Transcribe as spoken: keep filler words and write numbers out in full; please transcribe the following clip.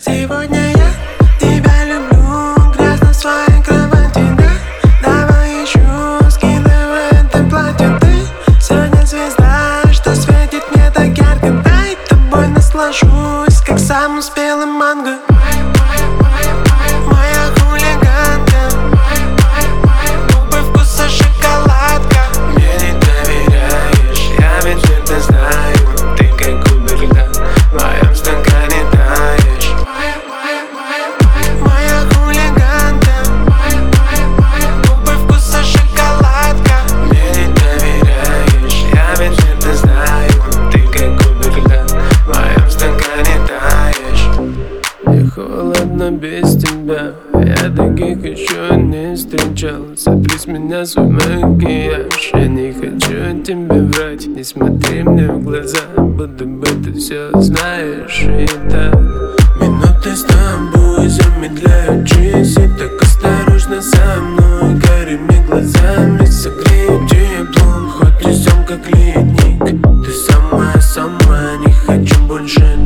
Сегодня я тебя люблю, грязно в своей кровати, да? Давай еще скидывай в этом платье. Ты сегодня звезда, что светит мне так ярко. Дай тобой наслажусь, как самым спелым манго. Моя хулиганка, губы вкуса шоколадка. Мне не доверяешь, я ведь это знаю. Ты как кубик льда, в моем стакане таешь. Моя хулиганка, губы вкуса шоколадка. Мне не доверяешь, я ведь это знаю. Ты как кубик льда, в моем стакане таешь. Мне холодно без тебя, я таких еще не встречал. Сотри с меня свой макияж, я не хочу тебе врать. Не смотри мне в глаза, будто бы ты все знаешь. И так минуты с тобой замедляют часы. Так осторожно со мной, карими глазами согрею теплом. Хоть и сам как ледник, ты самая-самая, не хочу больше